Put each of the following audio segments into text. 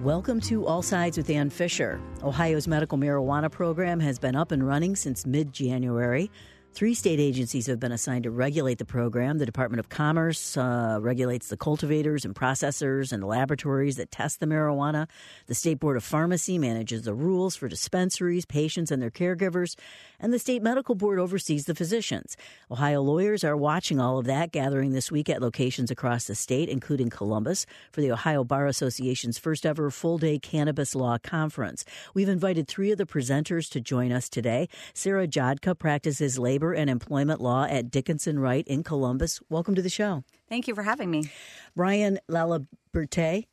Welcome to All Sides with Ann Fisher. Ohio's medical marijuana program has been up and running since mid-January. 3 state agencies have been assigned to regulate the program. The Department of Commerce regulates the cultivators and processors and laboratories that test the marijuana. The State Board of Pharmacy manages the rules for dispensaries, patients, and their caregivers. And the State Medical Board oversees the physicians. Ohio lawyers are watching all of that, gathering this week at locations across the state, including Columbus, for the Ohio Bar Association's first ever full-day cannabis law conference. We've invited 3 of the presenters to join us today. Sarah Jodka practices labor and employment law at Dickinson Wright in Columbus. Welcome to the show. Thank you for having me. Brian LaLiberté,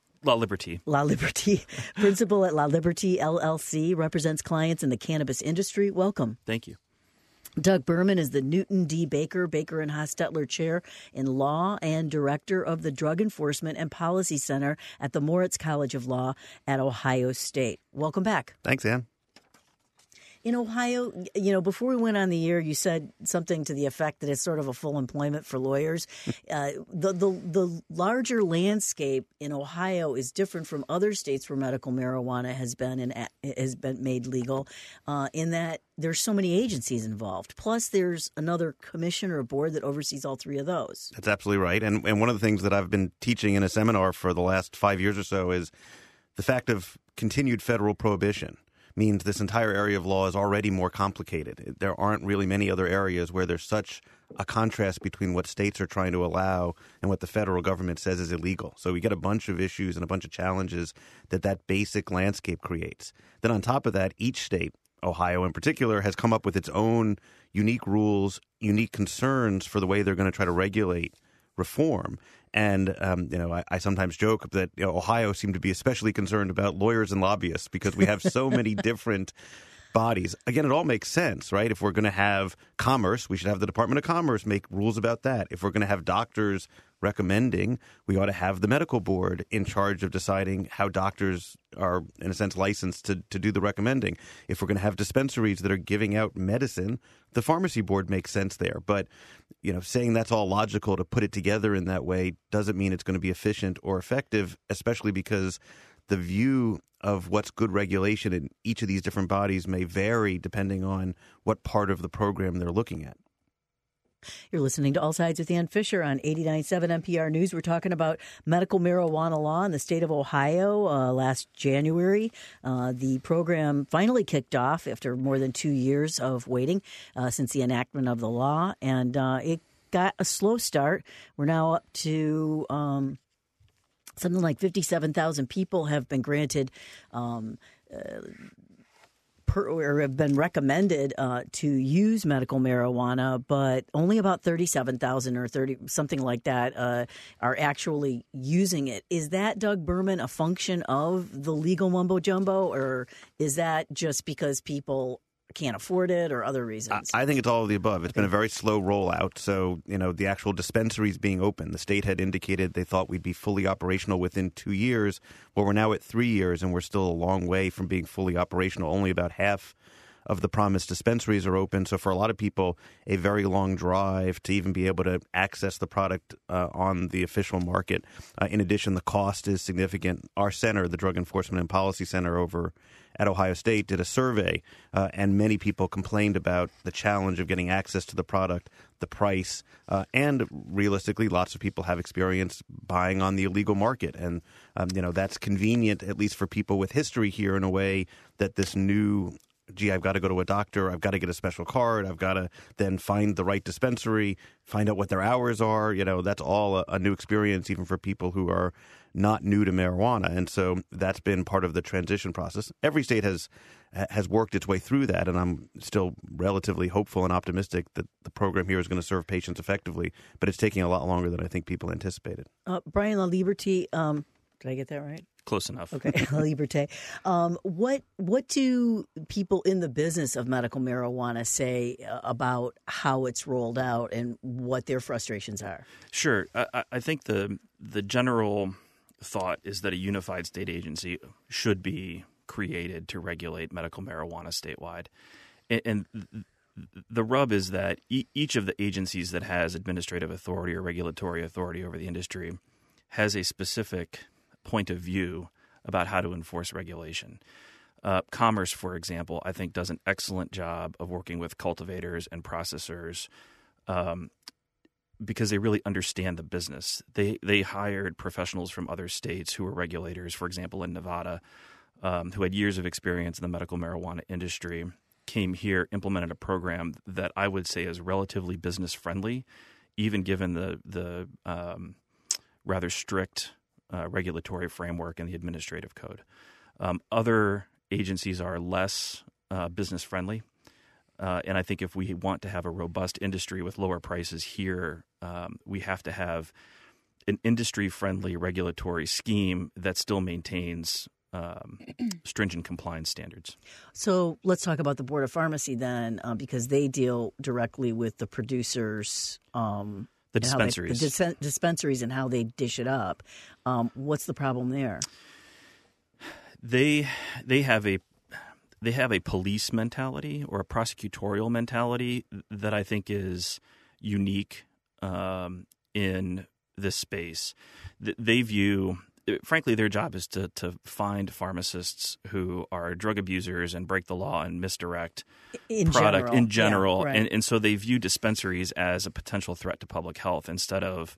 principal at La Liberty LLC, represents clients in the cannabis industry. Welcome. Thank you. Doug Berman is the Newton D. Baker and Hostetler Chair in Law and Director of the Drug Enforcement and Policy Center at the Moritz College of Law at Ohio State. Welcome back. Thanks, Ann. In Ohio, before we went on the air, you said something to the effect that it's sort of a full employment for lawyers. The larger landscape in Ohio is different from other states where medical marijuana has been made legal, in that there's so many agencies involved. Plus, there's another commission or board that oversees all 3 of those. That's absolutely right. And one of the things that I've been teaching in a seminar for the last 5 years or so is the fact of continued federal prohibition means this entire area of law is already more complicated. There aren't really many other areas where there's such a contrast between what states are trying to allow and what the federal government says is illegal. So we get a bunch of issues and a bunch of challenges that basic landscape creates. Then on top of that, each state, Ohio in particular, has come up with its own unique rules, unique concerns for the way they're going to try to regulate reform. And, I sometimes joke that Ohio seemed to be especially concerned about lawyers and lobbyists because we have so many different bodies. Again, it all makes sense, right? If we're going to have commerce, we should have the Department of Commerce make rules about that. If we're going to have doctors recommending, we ought to have the medical board in charge of deciding how doctors are, in a sense, licensed to do the recommending. If we're going to have dispensaries that are giving out medicine, the pharmacy board makes sense there. But, saying that's all logical to put it together in that way doesn't mean it's going to be efficient or effective, especially because the view of what's good regulation in each of these different bodies may vary depending on what part of the program they're looking at. You're listening to All Sides with Ann Fisher on 89.7 NPR News. We're talking about medical marijuana law in the state of Ohio. Last January, the program finally kicked off after more than 2 years of waiting since the enactment of the law, and it got a slow start. We're now up to something like 57,000 people have been granted or have been recommended to use medical marijuana, but only about 37,000 or 30 something like that are actually using it. Is that, Doug Berman, a function of the legal mumbo jumbo, or is that just because people can't afford it or other reasons? I think it's all of the above. It's been a very slow rollout. So, the actual dispensaries being open, the state had indicated they thought we'd be fully operational within 2 years. Well, we're now at 3 years, and we're still a long way from being fully operational. Only about half of the promised dispensaries are open. So for a lot of people, a very long drive to even be able to access the product on the official market. In addition, the cost is significant. Our center, the Drug Enforcement and Policy Center over at Ohio State, did a survey, and many people complained about the challenge of getting access to the product, the price, and realistically, lots of people have experience buying on the illegal market. And, that's convenient, at least for people with history here, in a way that this new I've got to go to a doctor, I've got to get a special card, I've got to then find the right dispensary, find out what their hours are. That's all a new experience, even for people who are not new to marijuana. And so that's been part of the transition process. Every state has worked its way through that, and I'm still relatively hopeful and optimistic that the program here is going to serve patients effectively, but it's taking a lot longer than I think people anticipated. Brian LaLiberté, did I get that right? Close enough. Okay, Liberté. What do people in the business of medical marijuana say about how it's rolled out and what their frustrations are? Sure. I think the general thought is that a unified state agency should be created to regulate medical marijuana statewide. And the rub is that each of the agencies that has administrative authority or regulatory authority over the industry has a specific point of view about how to enforce regulation. Commerce, for example, I think does an excellent job of working with cultivators and processors because they really understand the business. They hired professionals from other states who were regulators, for example, in Nevada, who had years of experience in the medical marijuana industry, came here, implemented a program that I would say is relatively business friendly, even given the rather strict regulatory framework in the administrative code. Other agencies are less business friendly. And I think if we want to have a robust industry with lower prices here, we have to have an industry-friendly regulatory scheme that still maintains stringent compliance standards. So let's talk about the Board of Pharmacy then, because they deal directly with the producers. The dispensaries. Dispensaries and how they dish it up. What's the problem there? They have a police mentality or a prosecutorial mentality that I think is unique in this space. They view, frankly, their job is to find pharmacists who are drug abusers and break the law and misdirect product in general. Yeah, right. And so they view dispensaries as a potential threat to public health instead of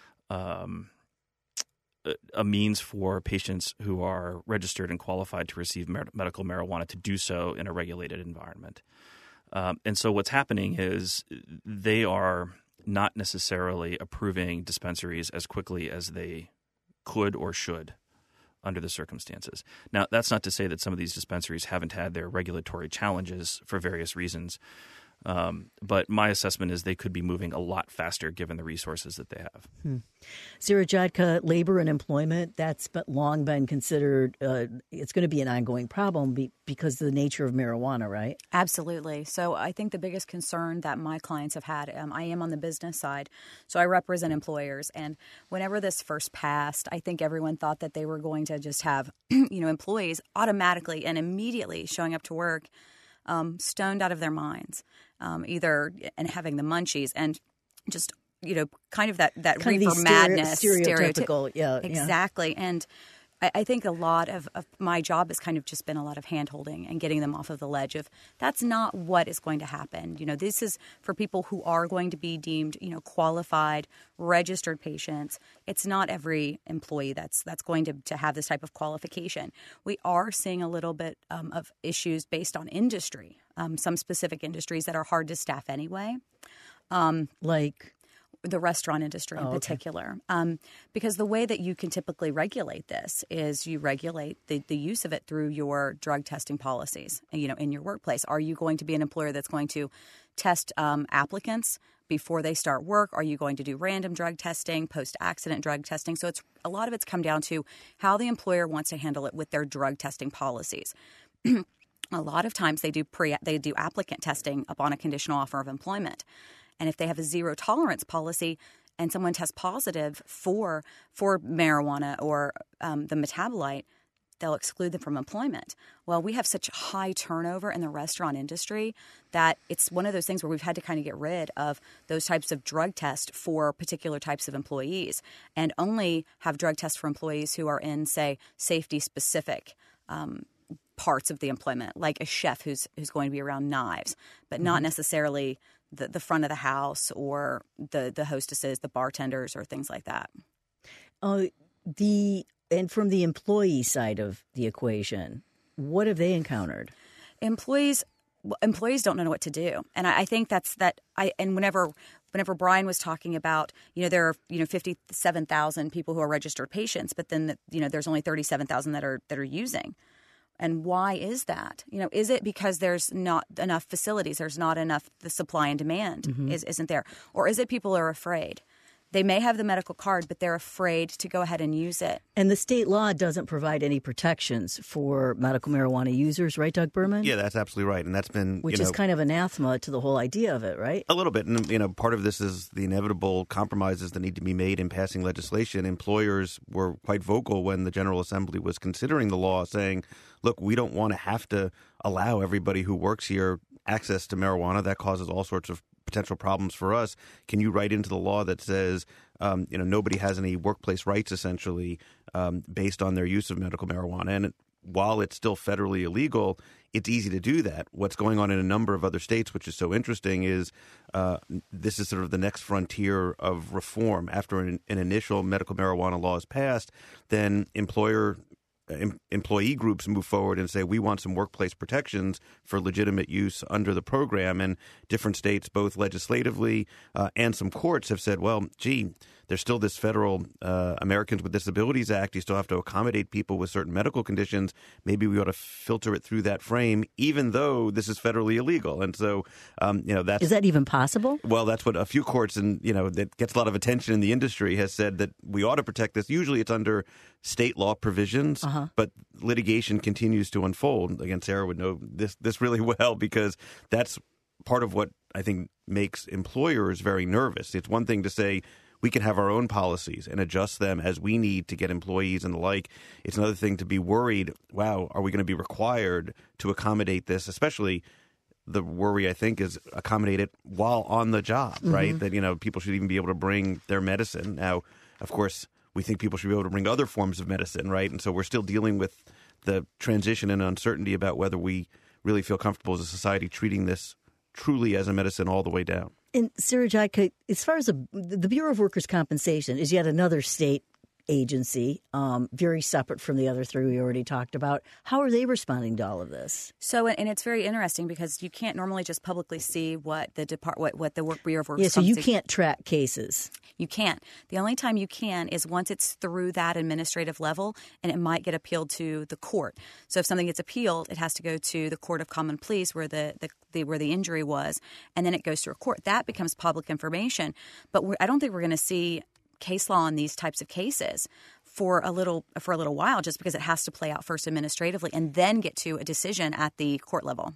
a means for patients who are registered and qualified to receive medical marijuana to do so in a regulated environment. And so what's happening is they are not necessarily approving dispensaries as quickly as they could or should under the circumstances. Now, that's not to say that some of these dispensaries haven't had their regulatory challenges for various reasons. But my assessment is they could be moving a lot faster given the resources that they have. Zira Jodka, labor and employment, that's long been considered, it's going to be an ongoing problem because of the nature of marijuana, right? Absolutely. So I think the biggest concern that my clients have had, I am on the business side, so I represent employers. And whenever this first passed, I think everyone thought that they were going to just have employees automatically and immediately showing up to work stoned out of their minds, either and having the munchies and just, kind of that kind reefer of madness. Stereotypical, yeah. Exactly. And I think a lot of my job has kind of just been a lot of hand-holding and getting them off of the ledge of that's not what is going to happen. This is for people who are going to be deemed, qualified, registered patients. It's not every employee that's going to have this type of qualification. We are seeing a little bit of issues based on industry, some specific industries that are hard to staff anyway. Like the restaurant industry in particular, because the way that you can typically regulate this is you regulate the use of it through your drug testing policies, in your workplace. Are you going to be an employer that's going to test applicants before they start work? Are you going to do random drug testing, post-accident drug testing? So a lot of it's come down to how the employer wants to handle it with their drug testing policies. A lot of times they do applicant testing upon a conditional offer of employment. And if they have a zero tolerance policy and someone tests positive for marijuana or the metabolite, they'll exclude them from employment. Well, we have such high turnover in the restaurant industry that it's one of those things where we've had to kind of get rid of those types of drug tests for particular types of employees and only have drug tests for employees who are in, say, safety-specific parts of the employment, like a chef who's going to be around knives, but not necessarily the front of the house or the hostesses, the bartenders, or things like that. And from the employee side of the equation, what have they encountered? Employees don't know what to do, and I think and whenever Brian was talking about, there are 57,000 people who are registered patients, but then there's only 37,000 that are using. And why is that? Is it because there's not enough facilities? There's not enough, the supply and demand isn't there? Or is it people are afraid? They may have the medical card, but they're afraid to go ahead and use it. And the state law doesn't provide any protections for medical marijuana users, right, Doug Berman? Yeah, that's absolutely right. And that's been, which is kind of anathema to the whole idea of it, right? A little bit. And, part of this is the inevitable compromises that need to be made in passing legislation. Employers were quite vocal when the General Assembly was considering the law, saying, look, we don't want to have to allow everybody who works here access to marijuana. That causes all sorts of potential problems for us. Can you write into the law that says, nobody has any workplace rights, essentially, based on their use of medical marijuana? And while it's still federally illegal, it's easy to do that. What's going on in a number of other states, which is so interesting, is this is sort of the next frontier of reform. After an initial medical marijuana law is passed, then employee groups move forward and say, we want some workplace protections for legitimate use under the program. And different states, both legislatively and some courts, have said, well, gee, there's still this federal Americans with Disabilities Act. You still have to accommodate people with certain medical conditions. Maybe we ought to filter it through that frame, even though this is federally illegal. And so, that's... Is that even possible? Well, that's what a few courts, and that gets a lot of attention in the industry, has said that we ought to protect this. Usually it's under state law provisions, but litigation continues to unfold. Again, Sarah would know this really well, because that's part of what I think makes employers very nervous. It's one thing to say, we can have our own policies and adjust them as we need to get employees and the like. It's another thing to be worried, wow, are we going to be required to accommodate this? Especially the worry, I think, is accommodate it while on the job, right? That, people should even be able to bring their medicine. Now, of course, we think people should be able to bring other forms of medicine, right? And so we're still dealing with the transition and uncertainty about whether we really feel comfortable as a society treating this truly as a medicine all the way down. And Sarah Jai, as far as the Bureau of Workers' Compensation is yet another state agency, very separate from the other three we already talked about. How are they responding to all of this? So, and it's very interesting because you can't normally just publicly see what the Bureau of Workers' Compensation. Yeah, so you can't track cases. You can't. The only time you can is once it's through that administrative level, and it might get appealed to the court. So if something gets appealed, it has to go to the Court of Common Pleas where where the injury was, and then it goes through a court. That becomes public information. But I don't think we're going to see case law on these types of cases for a little while, just because it has to play out first administratively and then get to a decision at the court level.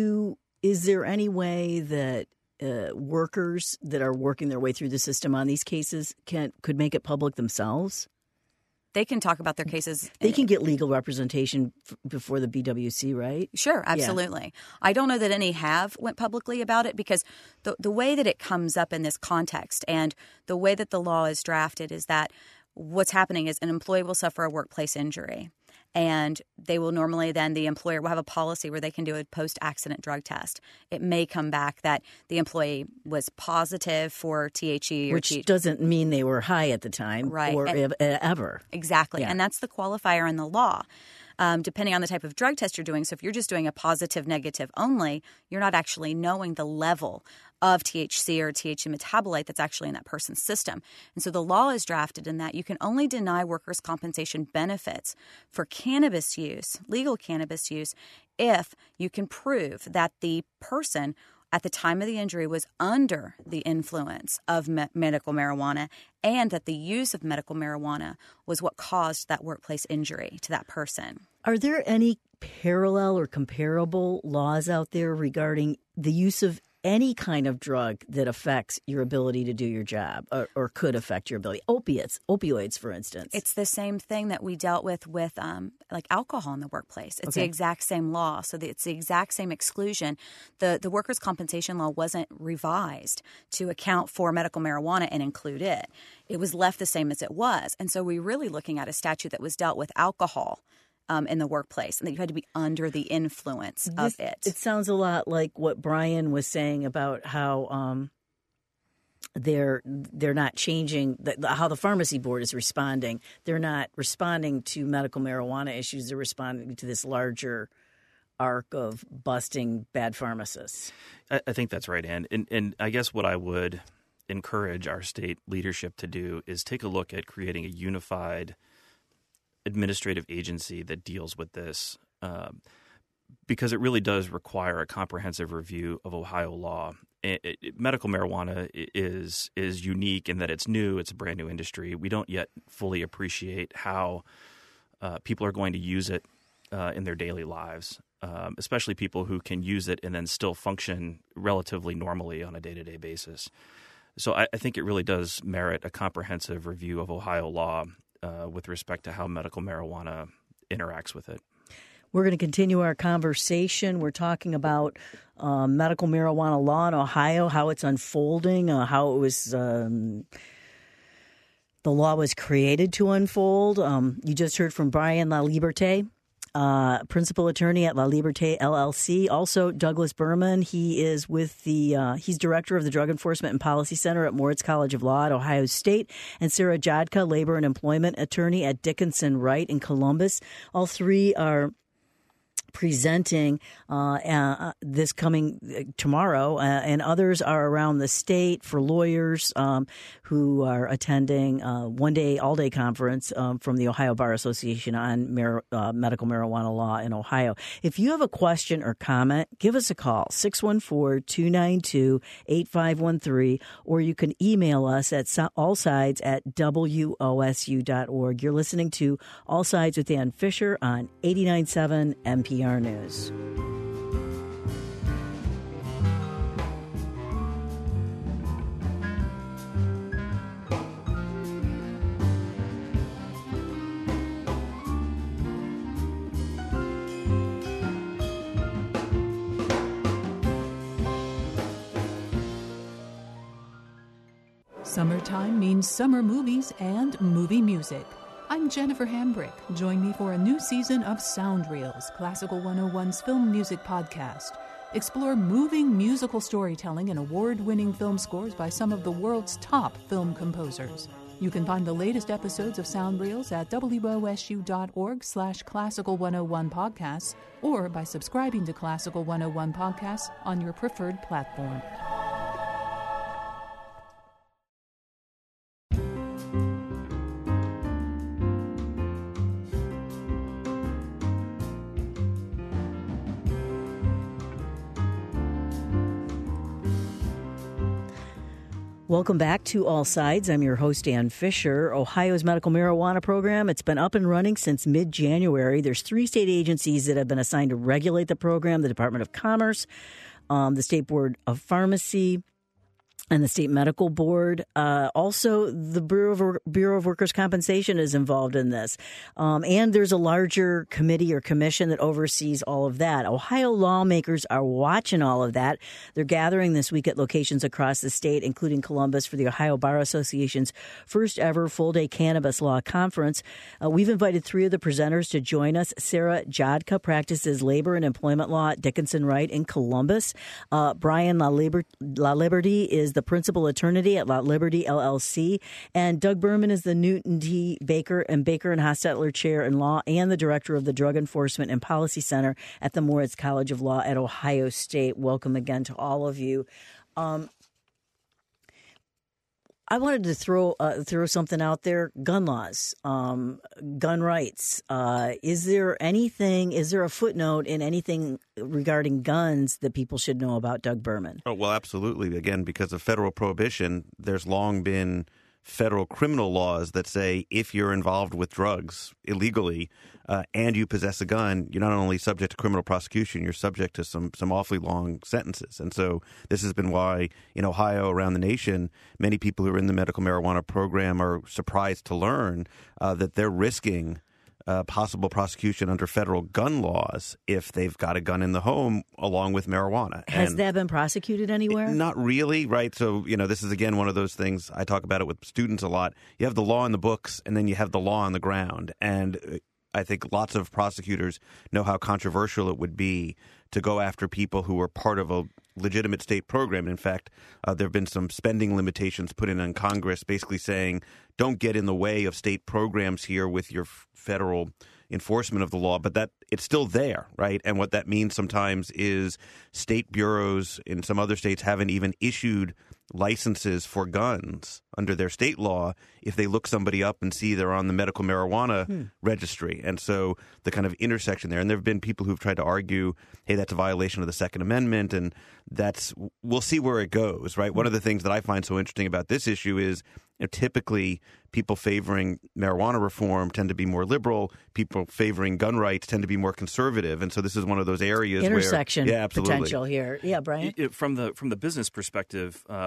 Is there any way that workers that are working their way through the system on these cases could make it public themselves? They can talk about their cases. They can get legal representation before the BWC, right? Sure, absolutely. Yeah. I don't know that any have went publicly about it, because the way that it comes up in this context and the way that the law is drafted is that what's happening is an employee will suffer a workplace injury. And they will normally then the employer will have a policy where they can do a post-accident drug test. It may come back that the employee was positive for THC. Which doesn't mean they were high at the time, right, or ever. Exactly. Yeah. And that's the qualifier in the law. Depending on the type of drug test you're doing. So if you're just doing a positive, negative only, you're not actually knowing the level of THC or THC metabolite that's actually in that person's system. And so the law is drafted in that you can only deny workers' compensation benefits for cannabis use, legal cannabis use, if you can prove that the person at the time of the injury was under the influence of medical marijuana, and that the use of medical marijuana was what caused that workplace injury to that person. Are there any parallel or comparable laws out there regarding the use of any kind of drug that affects your ability to do your job or could affect your ability? Opioids, for instance. It's the same thing that we dealt with like alcohol in the workplace. It's the exact same law. So it's the exact same exclusion. The workers' compensation law wasn't revised to account for medical marijuana and include it. It was left the same as it was. And so we're really looking at a statute that was dealt with alcohol in the workplace, and that you had to be under the influence of it. It sounds a lot like what Brian was saying about how they're not changing how the pharmacy board is responding. They're not responding to medical marijuana issues. They're responding to this larger arc of busting bad pharmacists. I think that's right, Ann. And I guess what I would encourage our state leadership to do is take a look at creating a unified administrative agency that deals with this, because it really does require a comprehensive review of Ohio law. Medical marijuana is unique in that it's new. It's a brand new industry. We don't yet fully appreciate how people are going to use it in their daily lives, especially people who can use it and then still function relatively normally on a day-to-day basis. So I think it really does merit a comprehensive review of Ohio law with respect to how medical marijuana interacts with it. We're going to continue our conversation. We're talking about medical marijuana law in Ohio, how it's unfolding, how it was the law was created to unfold. You just heard from Brian LaLiberte, principal attorney at La Liberté LLC. Also, Douglas Berman. He is with he's director of the Drug Enforcement and Policy Center at Moritz College of Law at Ohio State. And Sarah Jodka, labor and employment attorney at Dickinson Wright in Columbus. All three are presenting this coming tomorrow, and others are around the state for lawyers who are attending one-day, all-day conference from the Ohio Bar Association on medical marijuana law in Ohio. If you have a question or comment, give us a call, 614-292-8513, or you can email us at allsides@wosu.org. You're listening to All Sides with Dan Fisher on 89.7 NPR News. Summertime means summer movies and movie music. I'm Jennifer Hambrick. Join me for a new season of Sound Reels, Classical 101's film music podcast. Explore moving musical storytelling and award-winning film scores by some of the world's top film composers. You can find the latest episodes of Sound Reels at wosu.org/Classical 101 podcasts or by subscribing to Classical 101 podcasts on your preferred platform. Welcome back to All Sides. I'm your host, Dan Fisher. Ohio's medical marijuana program, it's been up and running since mid-January. There's 3 state agencies that have been assigned to regulate the program: the Department of Commerce, the State Board of Pharmacy, and the State Medical Board. Also, the Bureau of Workers' Compensation is involved in this. And there's a larger committee or commission that oversees all of that. Ohio lawmakers are watching all of that. They're gathering this week at locations across the state, including Columbus, for the Ohio Bar Association's first ever full-day cannabis law conference. We've invited 3 of the presenters to join us. Sarah Jodka practices labor and employment law at Dickinson Wright in Columbus. Brian LaLiberte is the principal attorney at La Liberté LLC, and Doug Berman is the Newton T. Baker and Hostetler Chair in Law and the Director of the Drug Enforcement and Policy Center at the Moritz College of Law at Ohio State. Welcome again to all of you. I wanted to throw something out there. Gun laws, gun rights. Is there a footnote in anything regarding guns that people should know about, Doug Berman? Oh, well, absolutely. Again, because of federal prohibition, there's long been federal criminal laws that say if you're involved with drugs illegally and you possess a gun, you're not only subject to criminal prosecution, you're subject to some awfully long sentences. And so this has been why in Ohio, around the nation, many people who are in the medical marijuana program are surprised to learn that they're risking possible prosecution under federal gun laws if they've got a gun in the home along with marijuana. Has that been prosecuted anywhere? Not really, right? So, this is, again, one of those things. I talk about it with students a lot. You have the law in the books, and then you have the law on the ground. And I think lots of prosecutors know how controversial it would be to go after people who are part of a legitimate state program. In fact, there have been some spending limitations put in Congress basically saying don't get in the way of state programs here with your federal enforcement of the law, but that it's still there, right? And what that means sometimes is state bureaus in some other states haven't even issued licenses for guns under their state law if they look somebody up and see they're on the medical marijuana registry. And so the kind of intersection there, and there have been people who've tried to argue, hey, that's a violation of the Second Amendment, and we'll see where it goes, right? One of the things that I find so interesting about this issue is typically people favoring marijuana reform tend to be more liberal. People favoring gun rights tend to be more conservative. And so this is one of those areas intersection where, absolutely. Potential here. Yeah, Brian? From the business perspective,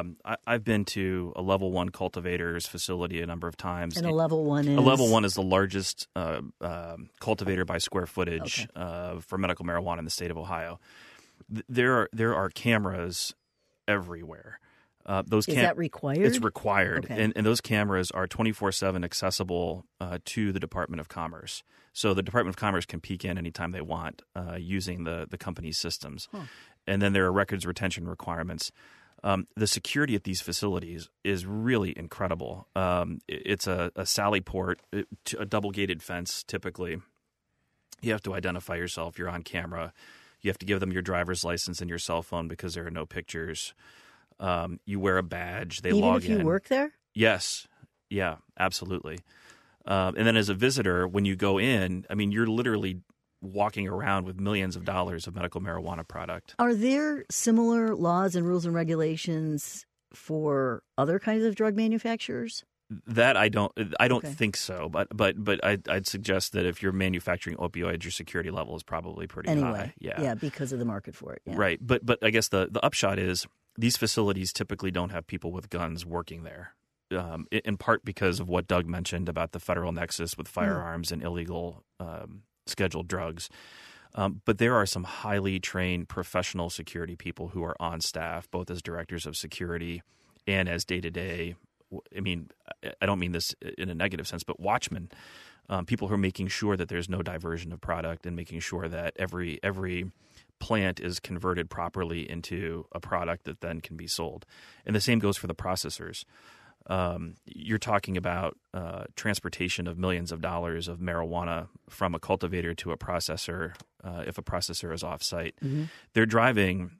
I've been to a level 1 cultivator's facility a number of times. And a level 1 is? A level 1 is the largest cultivator by square footage for medical marijuana in the state of Ohio. There are cameras everywhere. Is that required? It's required. Okay. And those cameras are 24/7 accessible to the Department of Commerce. So the Department of Commerce can peek in anytime they want using the company's systems. Huh. And then there are records retention requirements. The security at these facilities is really incredible. It's a sally port, a double-gated fence typically. You have to identify yourself. You're on camera. You have to give them your driver's license and your cell phone because there are no pictures. You wear a badge. They log in. Even if you work there? Yes. Yeah, absolutely. And then as a visitor, when you go in, I mean, you're literally walking around with millions of dollars of medical marijuana product. Are there similar laws and rules and regulations for other kinds of drug manufacturers? That I don't think so. But I'd suggest that if you're manufacturing opioids, your security level is probably pretty high. Yeah, because of the market for it. Yeah. Right. But I guess the upshot is these facilities typically don't have people with guns working there. In part because of what Doug mentioned about the federal nexus with firearms and illegal scheduled drugs. But there are some highly trained professional security people who are on staff, both as directors of security and as day-to-day. I mean, I don't mean this in a negative sense, but watchmen, people who are making sure that there's no diversion of product and making sure that every plant is converted properly into a product that then can be sold. And the same goes for the processors. You're talking about transportation of millions of dollars of marijuana from a cultivator to a processor if a processor is off-site. Mm-hmm. They're driving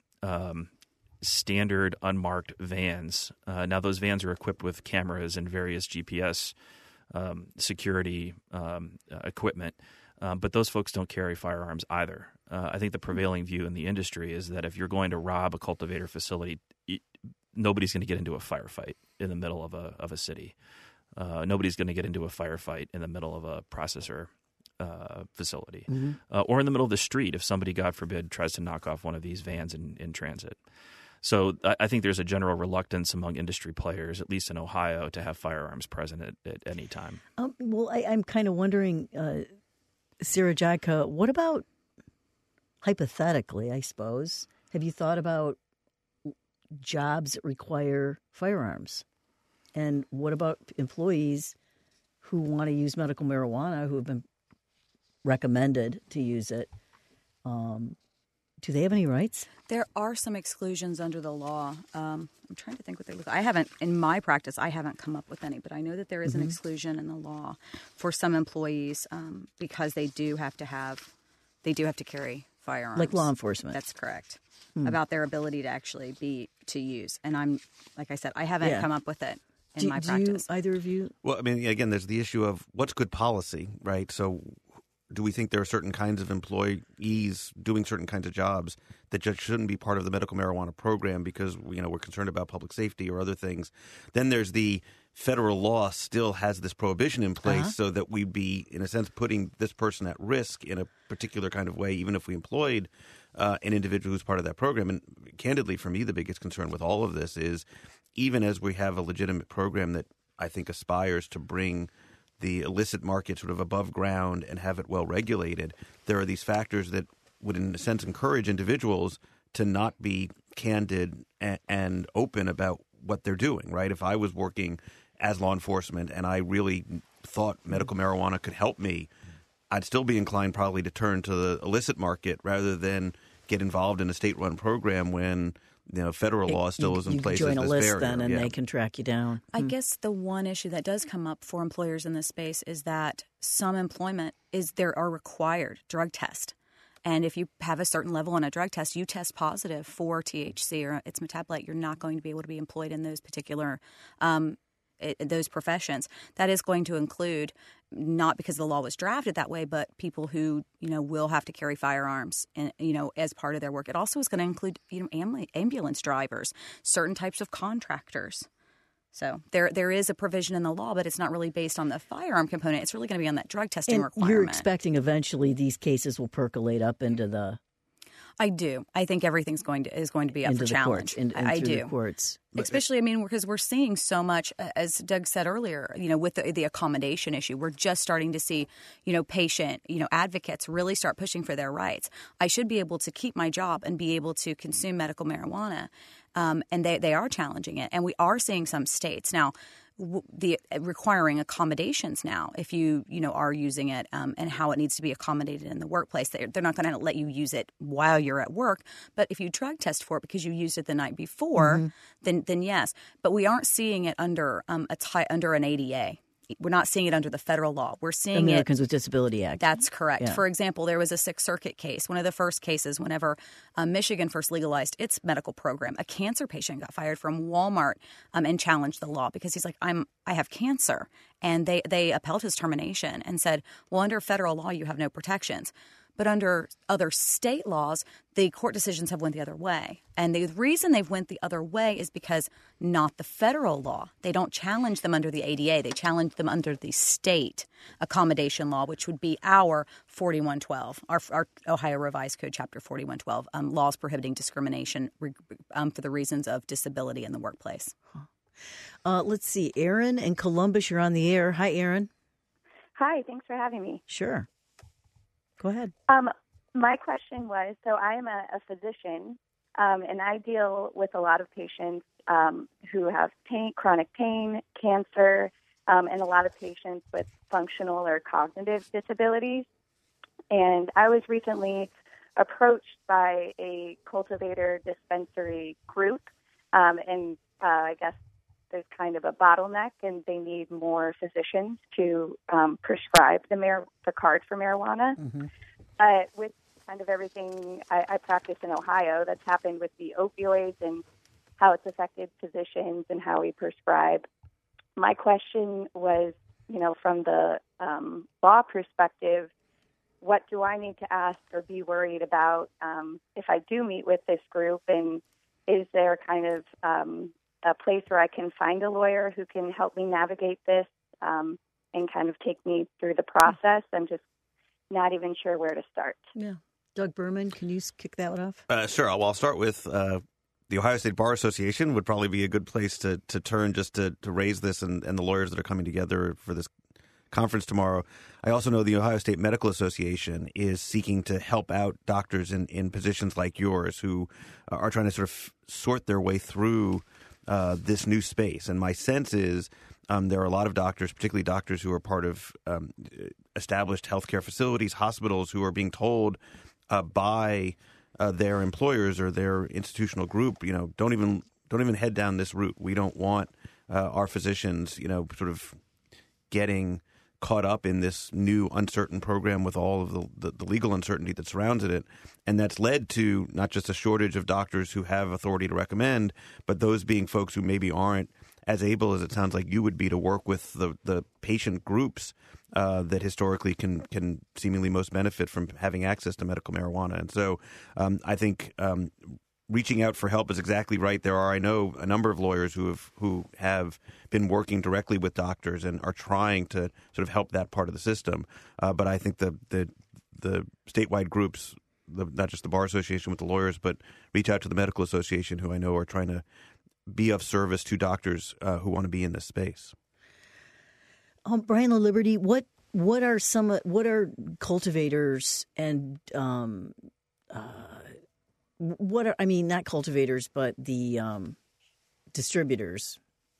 standard unmarked vans. Now, those vans are equipped with cameras and various GPS security equipment, but those folks don't carry firearms either. I think the prevailing view in the industry is that if you're going to rob a cultivator facility, nobody's going to get into a firefight in the middle of a city. Nobody's going to get into a firefight in the middle of a processor facility, or in the middle of the street if somebody, God forbid, tries to knock off one of these vans in transit. So I think there's a general reluctance among industry players, at least in Ohio, to have firearms present at any time. Well, I'm kind of wondering, Sirajadka, what about hypothetically, I suppose, have you thought about jobs that require firearms? And what about employees who want to use medical marijuana, who have been recommended to use it? Do they have any rights? There are some exclusions under the law. I'm trying to think what they look like. I haven't, in my practice, I haven't come up with any, but I know that there is an exclusion in the law for some employees because they do have to carry firearms. Like law enforcement. That's correct. About their ability to actually to use. And I'm, like I said, I haven't come up with it in my practice. Either of you? Well, I mean, again, there's the issue of what's good policy, right? So do we think there are certain kinds of employees doing certain kinds of jobs that just shouldn't be part of the medical marijuana program because, we're concerned about public safety or other things? Then there's the federal law still has this prohibition in place so that we'd be, in a sense, putting this person at risk in a particular kind of way, even if we employed an individual who's part of that program. And candidly, for me, the biggest concern with all of this is even as we have a legitimate program that I think aspires to bring the illicit market sort of above ground and have it well regulated, there are these factors that would, in a sense, encourage individuals to not be candid and open about what they're doing, right? If I was working as law enforcement and I really thought medical marijuana could help me, I'd still be inclined probably to turn to the illicit market rather than get involved in a state-run program when federal law still is in place. You join a list barrier. then, and they can track you down. I guess the one issue that does come up for employers in this space is that some employment there are required drug tests. And if you have a certain level on a drug test, you test positive for THC or its metabolite, you're not going to be able to be employed in those particular those professions. That is going to include, not because the law was drafted that way, but people who, will have to carry firearms and, as part of their work. It also is going to include, ambulance drivers, certain types of contractors. So there is a provision in the law, but it's not really based on the firearm component. It's really going to be on that drug testing requirement. You're expecting eventually these cases will percolate up into the I do. I think everything's is going to be up into for the challenge. Courts, I through do. The courts. Especially, I mean, because we're seeing so much, as Doug said earlier, with the accommodation issue, we're just starting to see, patient, advocates really start pushing for their rights. I should be able to keep my job and be able to consume medical marijuana. And they are challenging it. And we are seeing some states now requiring accommodations now if you are using it and how it needs to be accommodated in the workplace. They're not going to let you use it while you're at work, but if you drug test for it because you used it the night before, then yes. But we aren't seeing it under under an ADA. We're not seeing it under the federal law. We're seeing Americans with Disability Act. That's correct. Yeah. For example, there was a Sixth Circuit case, one of the first cases whenever Michigan first legalized its medical program. A cancer patient got fired from Walmart and challenged the law because he's like, I have cancer. And they upheld his termination and said, well, under federal law, you have no protections. But under other state laws, the court decisions have went the other way. And the reason they've went the other way is because not the federal law. They don't challenge them under the ADA. They challenge them under the state accommodation law, which would be our 4112, our Ohio Revised Code, Chapter 4112, laws prohibiting discrimination for the reasons of disability in the workplace. Let's see. Aaron in Columbus, you're on the air. Hi, Aaron. Hi, thanks for having me. Sure. Go ahead. My question was, so I am a physician, and I deal with a lot of patients who have chronic pain, cancer, and a lot of patients with functional or cognitive disabilities. And I was recently approached by a cultivator dispensary group, and I guess there's kind of a bottleneck, and they need more physicians to prescribe the card for marijuana. Mm-hmm. But with kind of everything I practice in Ohio that's happened with the opioids and how it's affected physicians and how we prescribe, my question was, from the law perspective, what do I need to ask or be worried about if I do meet with this group? And is there kind of a place where I can find a lawyer who can help me navigate this and kind of take me through the process? I'm just not even sure where to start. Yeah. Doug Berman, can you kick that one off? Sure. Well, I'll start with the Ohio State Bar Association would probably be a good place to turn just to raise this and the lawyers that are coming together for this conference tomorrow. I also know the Ohio State Medical Association is seeking to help out doctors in positions like yours who are trying to sort of sort their way through this new space. And my sense is there are a lot of doctors, particularly doctors who are part of established healthcare facilities, hospitals, who are being told by their employers or their institutional group, don't even head down this route. We don't want our physicians, sort of getting caught up in this new uncertain program with all of the legal uncertainty that surrounds it. And that's led to not just a shortage of doctors who have authority to recommend, but those being folks who maybe aren't as able as it sounds like you would be to work with the patient groups that historically can seemingly most benefit from having access to medical marijuana. And so I think reaching out for help is exactly right. There are, I know, a number of lawyers who have been working directly with doctors and are trying to sort of help that part of the system. But I think the statewide groups, not just the Bar Association with the lawyers, but reach out to the Medical Association, who I know are trying to be of service to doctors who want to be in this space. Brian LaLiberty, what are cultivators and not cultivators, but the distributors?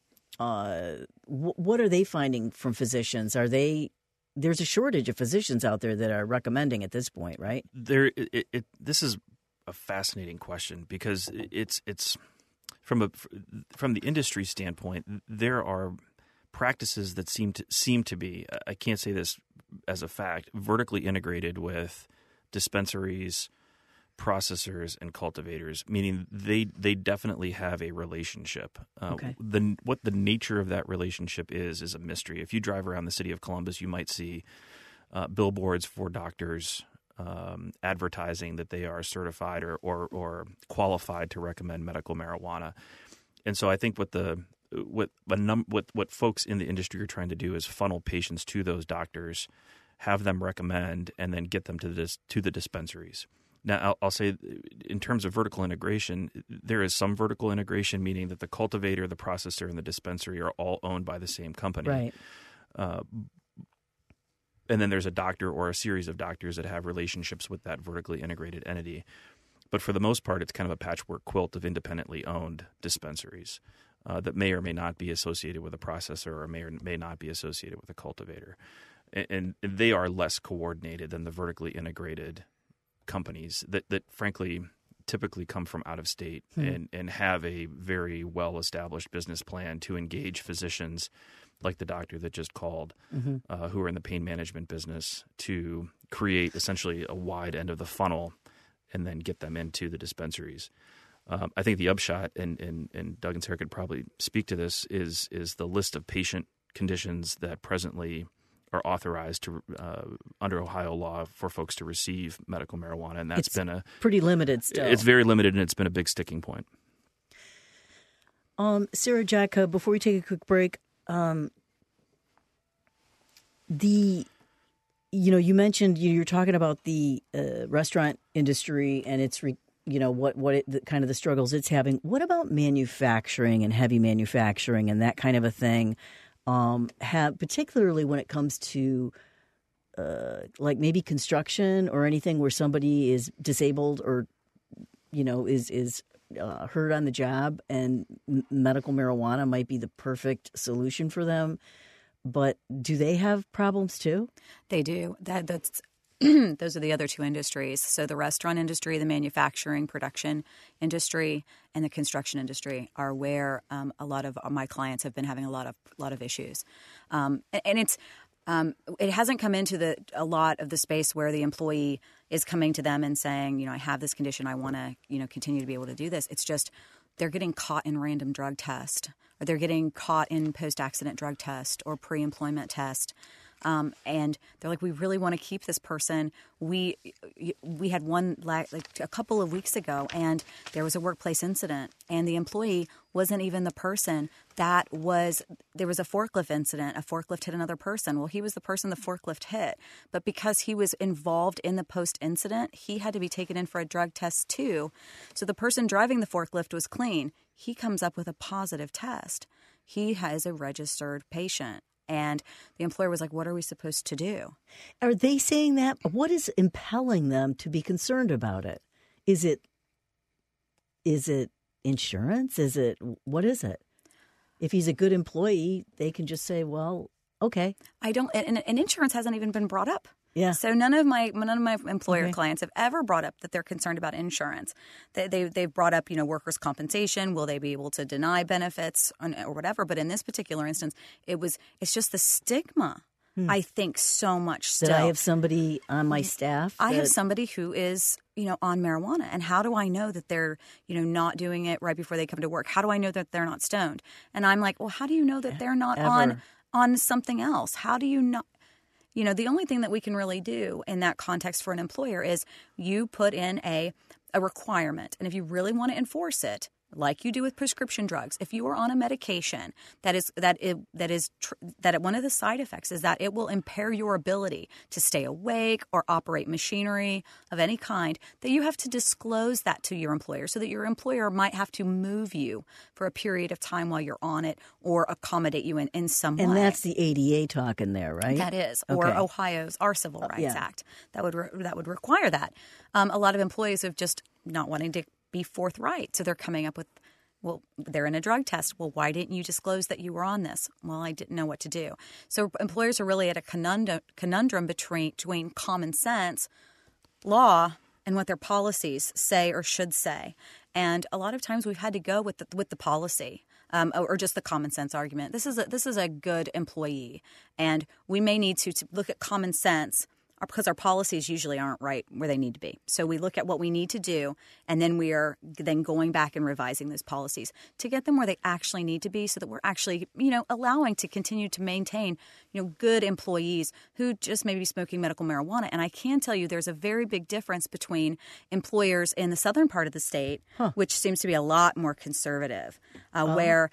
What are they finding from physicians? There's a shortage of physicians out there that are recommending at this point, right? This is a fascinating question because it's from the industry standpoint, there are practices that seem to be, I can't say this as a fact, vertically integrated with dispensaries, processors, and cultivators, meaning they definitely have a relationship. Okay. What the nature of that relationship is a mystery. If you drive around the city of Columbus, you might see billboards for doctors advertising that they are certified or qualified to recommend medical marijuana. And so I think what folks in the industry are trying to do is funnel patients to those doctors, have them recommend, and then get them to the dispensaries. Now, I'll say in terms of vertical integration, there is some vertical integration, meaning that the cultivator, the processor, and the dispensary are all owned by the same company. Right. And then there's a doctor or a series of doctors that have relationships with that vertically integrated entity. But for the most part, it's kind of a patchwork quilt of independently owned dispensaries that may or may not be associated with a processor or may not be associated with a cultivator. And they are less coordinated than the vertically integrated companies that frankly typically come from out of state and have a very well-established business plan to engage physicians like the doctor that just called, who are in the pain management business, to create essentially a wide end of the funnel and then get them into the dispensaries. I think the upshot, and Doug and Sarah could probably speak to this, is the list of patient conditions that presently are authorized to under Ohio law for folks to receive medical marijuana, and that's been pretty limited still. It's very limited, and it's been a big sticking point. Sarah, Jack, before we take a quick break, you mentioned you're talking about the restaurant industry and its kind of the struggles it's having. What about manufacturing and heavy manufacturing and that kind of a thing? Particularly when it comes to like maybe construction or anything where somebody is disabled or is hurt on the job, and medical marijuana might be the perfect solution for them. But do they have problems too? They do. That's those are the other two industries. So the restaurant industry, the manufacturing, production industry, and the construction industry are where a lot of my clients have been having a lot of issues. And it's it hasn't come into a lot of the space where the employee is coming to them and saying, I have this condition, I want to, continue to be able to do this. It's just they're getting caught in random drug test, or they're getting caught in post-accident drug test or pre-employment test. And they're like, we really want to keep this person. We had one like a couple of weeks ago, and there was a workplace incident, and the employee wasn't even the person there was a forklift incident. A forklift hit another person. Well, he was the person the forklift hit, but because he was involved in the post incident, he had to be taken in for a drug test too. So the person driving the forklift was clean. He comes up with a positive test. He has a registered patient. And the employer was like, what are we supposed to do? Are they saying that? What is impelling them to be concerned about it? Is it insurance? What is it? If he's a good employee, they can just say, well, okay. And insurance hasn't even been brought up. Yeah. So none of my employer clients have ever brought up that they're concerned about insurance. They've brought up, workers' compensation. Will they be able to deny benefits or whatever? But in this particular instance, it's just the stigma. I think so much still. That I have somebody on my staff. I have somebody who is, on marijuana. And how do I know that they're, not doing it right before they come to work? How do I know that they're not stoned? And I'm like, well, how do you know that they're not on something else? How do you know? The only thing that we can really do in that context for an employer is you put in a requirement. And if you really want to enforce it, like you do with prescription drugs, if you are on a medication that one of the side effects is that it will impair your ability to stay awake or operate machinery of any kind, that you have to disclose that to your employer so that your employer might have to move you for a period of time while you're on it or accommodate you in some way. And that's the ADA talking there, right? That is, or our Civil Rights Act that would require that. A lot of employees have just not wanting to be forthright. So they're coming up with, well, they're in a drug test. Well, why didn't you disclose that you were on this? Well, I didn't know what to do. So employers are really at a conundrum between common sense, law, and what their policies say or should say. And a lot of times we've had to go with the policy. Or just the common sense argument. This is a good employee, and we may need to look at common sense because our policies usually aren't right where they need to be. So we look at what we need to do, and then we are then going back and revising those policies to get them where they actually need to be so that we're actually, allowing to continue to maintain, good employees who just may be smoking medical marijuana. And I can tell you there's a very big difference between employers in the southern part of the state, which seems to be a lot more conservative, where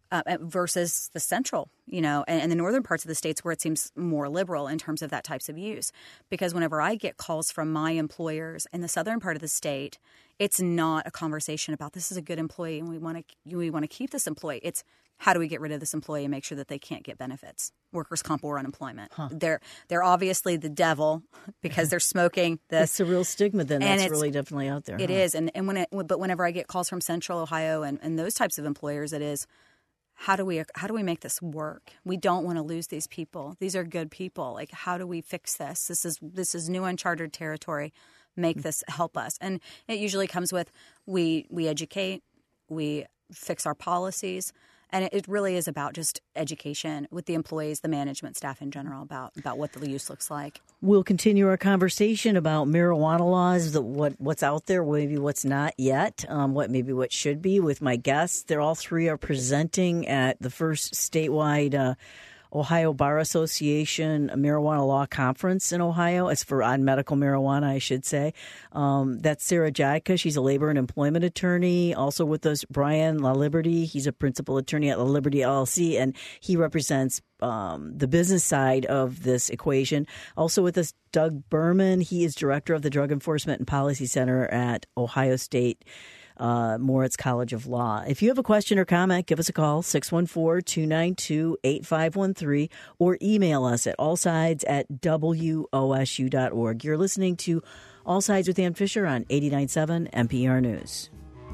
versus the central, and the northern parts of the states where it seems more liberal in terms of that types of use. Because whenever I get calls from my employers in the southern part of the state, it's not a conversation about this is a good employee and we want to keep this employee. It's how do we get rid of this employee and make sure that they can't get benefits, workers' comp or unemployment. They're obviously the devil because they're smoking this. It's a real stigma then. And that's really definitely out there. It is. But whenever I get calls from Central Ohio and those types of employers, it is, how do we make this work? We don't want to lose these people. These are good people. Like, how do we fix this? This is new uncharted territory. Make this help us. And it usually comes with we educate, we fix our policies. And it really is about just education with the employees, the management staff in general, about what the use looks like. We'll continue our conversation about marijuana laws, what's out there, maybe what's not yet, what should be with my guests. They're all three are presenting at the first statewide Ohio Bar Association Marijuana Law Conference in Ohio. It's on medical marijuana, I should say. That's Sarah Jadka. She's a labor and employment attorney. Also with us, Brian LaLiberty. He's a principal attorney at LaLiberty LLC, and he represents the business side of this equation. Also with us, Doug Berman. He is director of the Drug Enforcement and Policy Center at Ohio State Moritz College of Law. If you have a question or comment, give us a call, 614-292-8513, or email us at allsides@wosu.org. You're listening to All Sides with Ann Fisher on 89.7 NPR News.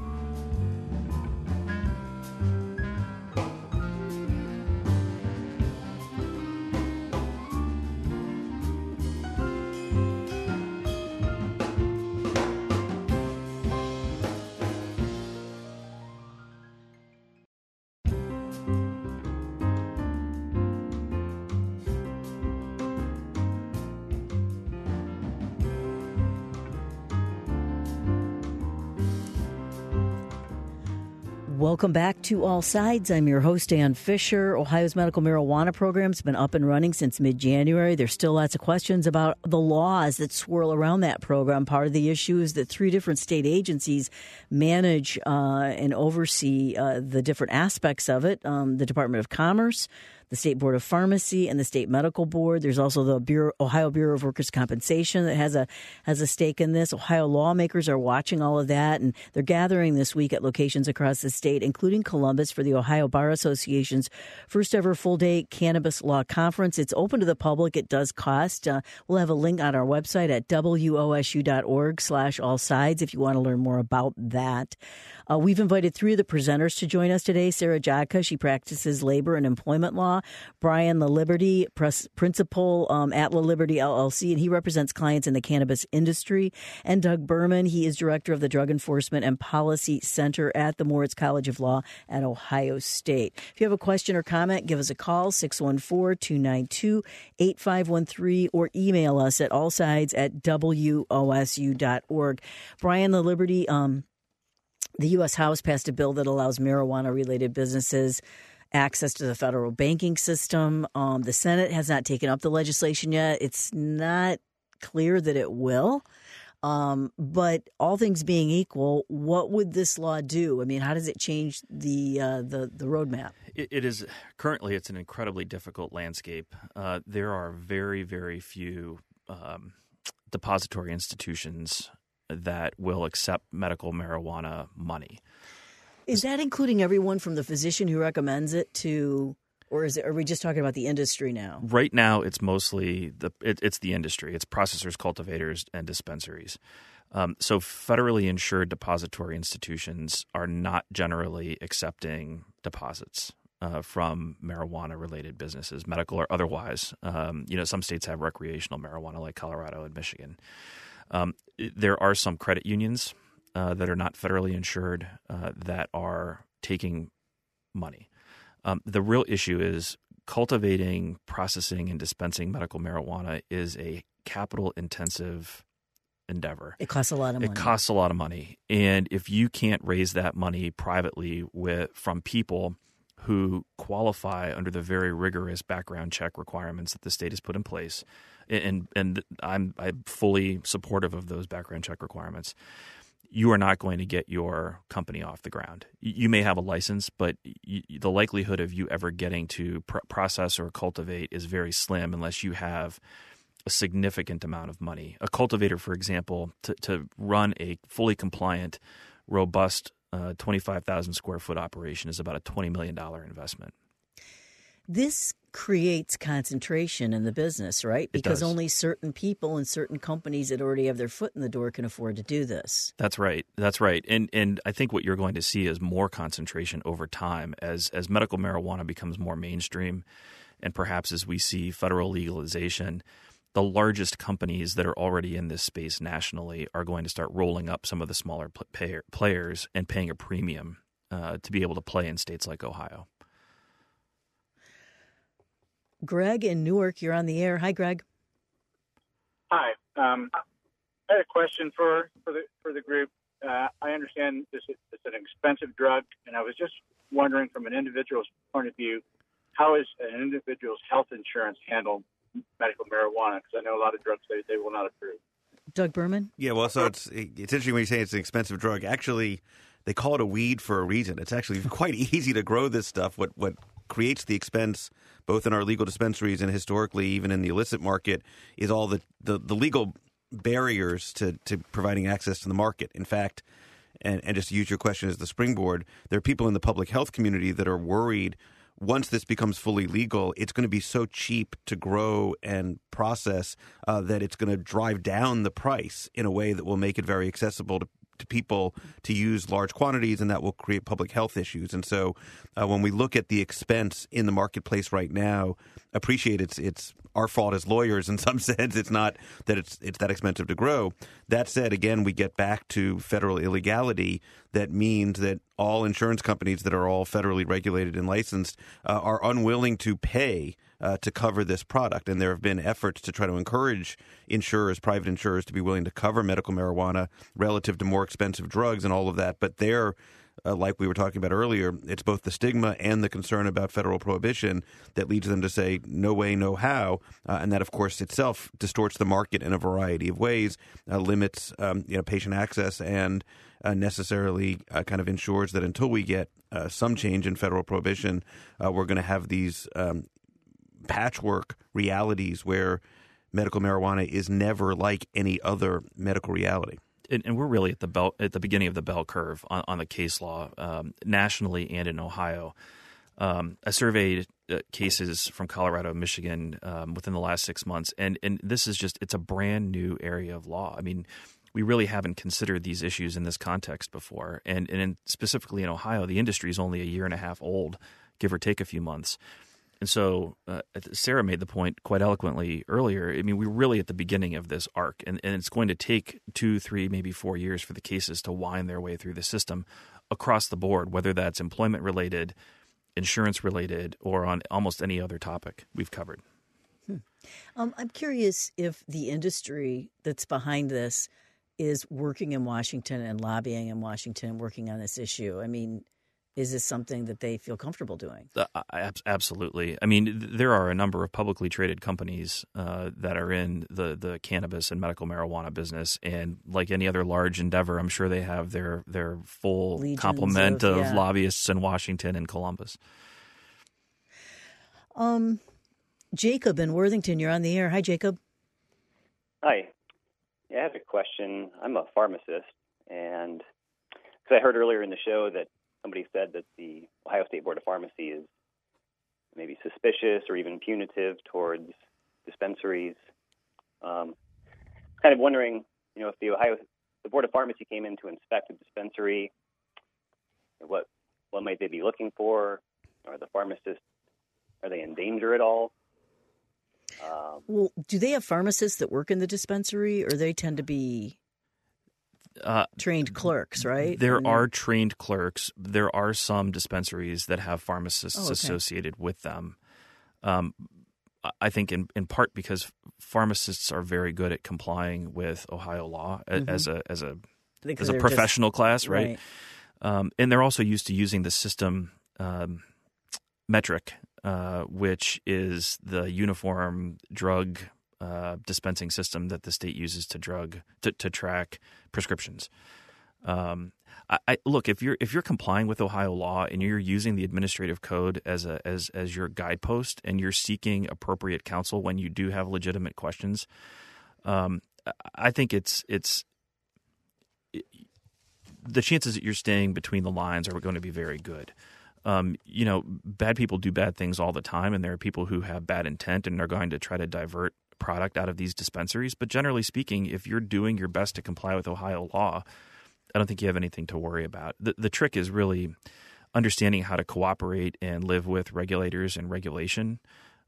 Welcome back to All Sides. I'm your host, Ann Fisher. Ohio's medical marijuana program has been up and running since mid-January. There's still lots of questions about the laws that swirl around that program. Part of the issue is that 3 different state agencies manage and oversee the different aspects of it. The Department of Commerce, the State Board of Pharmacy, and the State Medical Board. There's also the Ohio Bureau of Workers' Compensation that has a stake in this. Ohio lawmakers are watching all of that, and they're gathering this week at locations across the state, including Columbus, for the Ohio Bar Association's first ever full-day cannabis law conference. It's open to the public. It does cost. We'll have a link on our website at wosu.org/allsides if you want to learn more about that. We've invited 3 of the presenters to join us today. Sarah Jadka, she practices labor and employment law. Brian LaLiberty, principal at LaLiberty LLC, and he represents clients in the cannabis industry. And Doug Berman, he is director of the Drug Enforcement and Policy Center at the Moritz College of Law at Ohio State. If you have a question or comment, give us a call, 614-292-8513, or email us at allsides@wosu.org. Brian LaLiberty, the U.S. House passed a bill that allows marijuana-related businesses access to the federal banking system. The Senate has not taken up the legislation yet. It's not clear that it will. But all things being equal, what would this law do? I mean, how does it change the roadmap? It is currently it's an incredibly difficult landscape. There are very, very few depository institutions that will accept medical marijuana money. Is that including everyone from the physician who recommends it to, or are we just talking about the industry now? Right now, it's mostly it's the industry. It's processors, cultivators, and dispensaries. So federally insured depository institutions are not generally accepting deposits from marijuana-related businesses, medical or otherwise. Some states have recreational marijuana, like Colorado and Michigan. There are some credit unions that are not federally insured that are taking money. The real issue is cultivating, processing, and dispensing medical marijuana is a capital-intensive endeavor. It costs a lot of money. It costs a lot of money. And if you can't raise that money privately from people who qualify under the very rigorous background check requirements that the state has put in place, and I'm fully supportive of those background check requirements. you are not going to get your company off the ground. You may have a license, but the likelihood of you ever getting to process or cultivate is very slim unless you have a significant amount of money. A cultivator, for example, to run a fully compliant, robust 25,000 square foot operation is about a $20 million investment. This creates concentration in the business, right? Because only certain people and certain companies that already have their foot in the door can afford to do this. That's right. And I think what you're going to see is more concentration over time as medical marijuana becomes more mainstream, and perhaps as we see federal legalization, the largest companies that are already in this space nationally are going to start rolling up some of the smaller players and paying a premium to be able to play in states like Ohio. Greg in Newark, you're on the air. Hi, Greg. Hi. I had a question for the group. I understand it's an expensive drug, and I was just wondering from an individual's point of view, how is an individual's health insurance handle medical marijuana? Because I know a lot of drugs they will not approve. Doug Berman? Yeah, well, so it's interesting when you say it's an expensive drug. Actually, they call it a weed for a reason. It's actually quite easy to grow this stuff. What creates the expense, both in our legal dispensaries and historically even in the illicit market, is all the legal barriers to providing access to the market. In fact, and just to use your question as the springboard, there are people in the public health community that are worried once this becomes fully legal, it's going to be so cheap to grow and process that it's going to drive down the price in a way that will make it very accessible to people to use large quantities, and that will create public health issues. And so when we look at the expense in the marketplace right now, appreciate it's our fault as lawyers in some sense. It's not that it's that expensive to grow. That said, again, we get back to federal illegality. That means that all insurance companies that are all federally regulated and licensed are unwilling to pay to cover this product. And there have been efforts to try to encourage insurers, private insurers, to be willing to cover medical marijuana relative to more expensive drugs and all of that. But they're, like we were talking about earlier, it's both the stigma and the concern about federal prohibition that leads them to say no way, no how. And that, of course, itself distorts the market in a variety of ways, limits patient access, and necessarily kind of ensures that until we get some change in federal prohibition, we're going to have these patchwork realities where medical marijuana is never like any other medical reality. And we're really at the beginning of the bell curve on the case law nationally and in Ohio. I surveyed cases from Colorado and Michigan within the last 6 months, and this is it's a brand new area of law. I mean, we really haven't considered these issues in this context before. And specifically in Ohio, the industry is only a year and a half old, give or take a few months. And so Sarah made the point quite eloquently earlier. I mean, we're really at the beginning of this arc, and it's going to take 2, 3, maybe 4 years for the cases to wind their way through the system across the board, whether that's employment-related, insurance-related, or on almost any other topic we've covered. I'm curious if the industry that's behind this is working in Washington and lobbying in Washington and working on this issue. I mean, is this something that they feel comfortable doing? Absolutely. I mean, there are a number of publicly traded companies that are in the cannabis and medical marijuana business, and like any other large endeavor, I'm sure they have their full Legions complement of lobbyists in Washington and Columbus. Jacob in Worthington, you're on the air. Hi, Jacob. Hi. Yeah, I have a question. I'm a pharmacist, and because I heard earlier in the show that somebody said that the Ohio State Board of Pharmacy is maybe suspicious or even punitive towards dispensaries. Kind of wondering, if the Board of Pharmacy came in to inspect a dispensary, what might they be looking for? Are the pharmacists, are they in danger at all? Well, do they have pharmacists that work in the dispensary, or they tend to be trained clerks, right? There are trained clerks. There are some dispensaries that have pharmacists associated with them. I think in part because pharmacists are very good at complying with Ohio law as a professional class, right? And they're also used to using the system metric, which is the uniform drug dispensing system that the state uses to track prescriptions. Look, if you're complying with Ohio law and you're using the administrative code as your guidepost and you're seeking appropriate counsel when you do have legitimate questions, I think it's the chances that you're staying between the lines are going to be very good. Bad people do bad things all the time, and there are people who have bad intent and are going to try to divert product out of these dispensaries. But generally speaking, if you're doing your best to comply with Ohio law, I don't think you have anything to worry about. The trick is really understanding how to cooperate and live with regulators and regulation,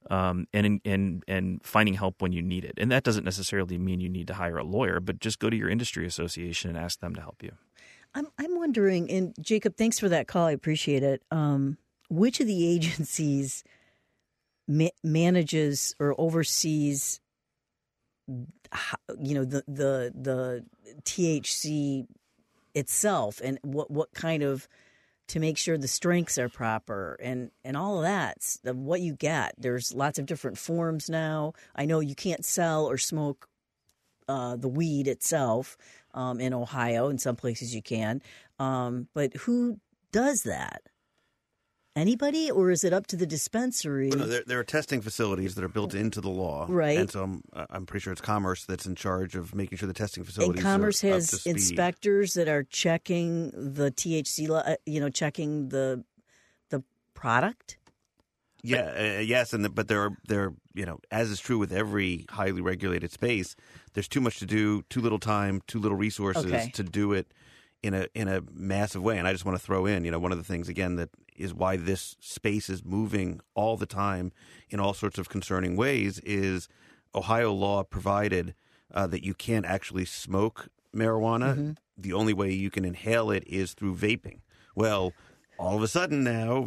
and finding help when you need it. And that doesn't necessarily mean you need to hire a lawyer, but just go to your industry association and ask them to help you. I'm wondering, and Jacob, thanks for that call. I appreciate it. Which of the agencies manages or oversees, the THC itself, and what kind of, to make sure the strengths are proper and all of that, what you get. There's lots of different forms now. I know you can't sell or smoke the weed itself in Ohio. In some places you can. But who does that? Anybody, or is it up to the dispensary? Well, no, there are testing facilities that are built into the law, right? And so I'm pretty sure it's Commerce that's in charge of making sure the testing facilities. And Commerce are has up to speed. Inspectors that are checking the THC, checking the product. Yeah, yes, but there, as is true with every highly regulated space, there's too much to do, too little time, too little resources to do it in a massive way. And I just want to throw in, one of the things again that is why this space is moving all the time in all sorts of concerning ways is Ohio law provided that you can't actually smoke marijuana. Mm-hmm. The only way you can inhale it is through vaping. Well, all of a sudden now,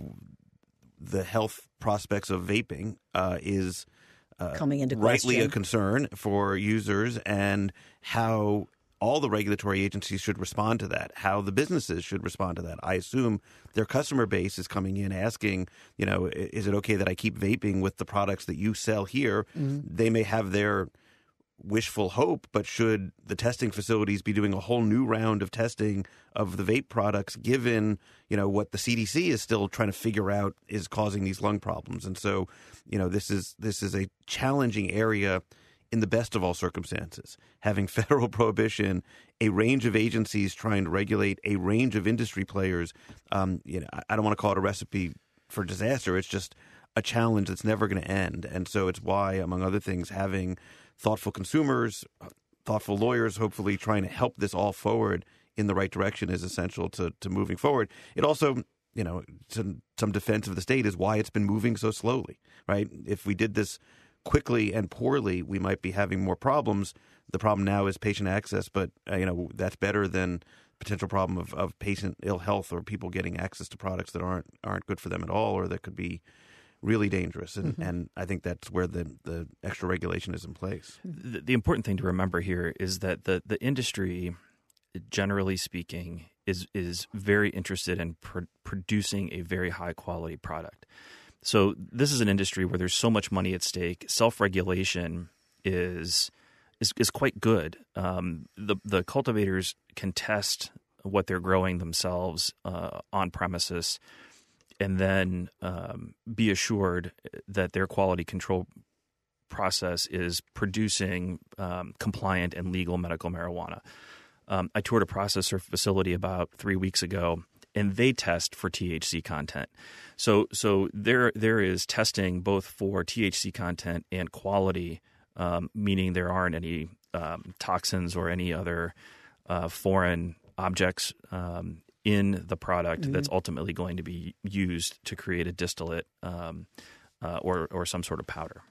the health prospects of vaping is coming into rightly question. A concern for users, and how all the regulatory agencies should respond to that, how the businesses should respond to that. I assume their customer base is coming in asking, is it okay that I keep vaping with the products that you sell here? Mm-hmm. They may have their wishful hope, but should the testing facilities be doing a whole new round of testing of the vape products, given what the CDC is still trying to figure out is causing these lung problems? And so, this is a challenging area in the best of all circumstances, having federal prohibition, a range of agencies trying to regulate a range of industry players. I don't want to call it a recipe for disaster. It's just a challenge that's never going to end. And so it's why, among other things, having thoughtful consumers, thoughtful lawyers, hopefully trying to help this all forward in the right direction is essential to moving forward. It also, some defense of the state is why it's been moving so slowly, right? If we did this quickly and poorly, we might be having more problems. The problem now is patient access, but that's better than potential problem of patient ill health or people getting access to products that aren't good for them at all, or that could be really dangerous. And I think that's where the extra regulation is in place. The important thing to remember here is that the industry, generally speaking, is very interested in producing a very high quality product. So this is an industry where there's so much money at stake. Self-regulation is quite good. The cultivators can test what they're growing themselves on premises, and then be assured that their quality control process is producing compliant and legal medical marijuana. I toured a processor facility about 3 weeks ago, and they test for THC content. So there is testing both for THC content and quality, meaning there aren't any toxins or any other foreign objects in the product that's ultimately going to be used to create a distillate or some sort of powder.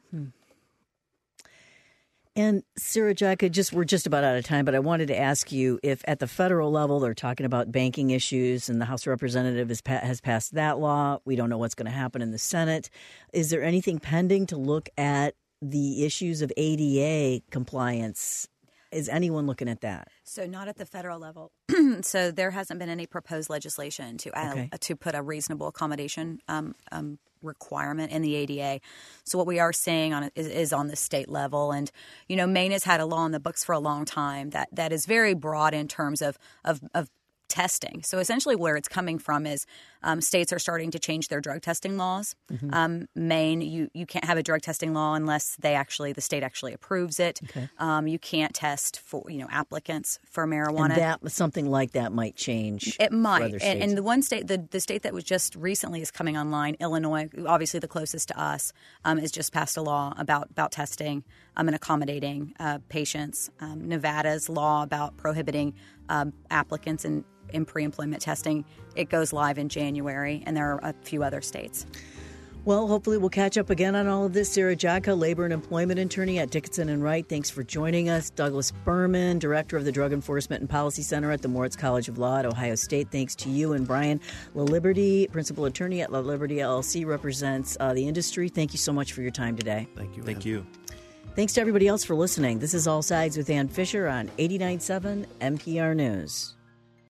And Sarah Jaka, we're just about out of time, but I wanted to ask you if at the federal level they're talking about banking issues and the House of Representatives has passed that law. We don't know what's going to happen in the Senate. Is there anything pending to look at the issues of ADA compliance? Is anyone looking at that? So not at the federal level. So there hasn't been any proposed legislation to put a reasonable accommodation requirement in the ADA. So what we are seeing is on the state level. And, Maine has had a law in the books for a long time that is very broad in terms of testing. So essentially where it's coming from is states are starting to change their drug testing laws. Mm-hmm. Maine, you can't have a drug testing law unless the state actually approves it. Okay. You can't test for, applicants for marijuana. And something like that might change. It might. And the one state, the state that was just recently is coming online, Illinois, obviously the closest to us, has just passed a law about testing and accommodating patients. Nevada's law about prohibiting applicants in pre-employment testing, it goes live in January, and there are a few other states. Well, hopefully we'll catch up again on all of this. Sarah Jodka, labor and employment attorney at Dickinson & Wright, thanks for joining us. Douglas Berman, director of the Drug Enforcement and Policy Center at the Moritz College of Law at Ohio State, thanks to you. And Brian LaLiberty, principal attorney at LaLiberty LLC, represents the industry. Thank you so much for your time today. Thank you. Thank you. Thanks to everybody else for listening. This is All Sides with Ann Fisher on 89.7 NPR News.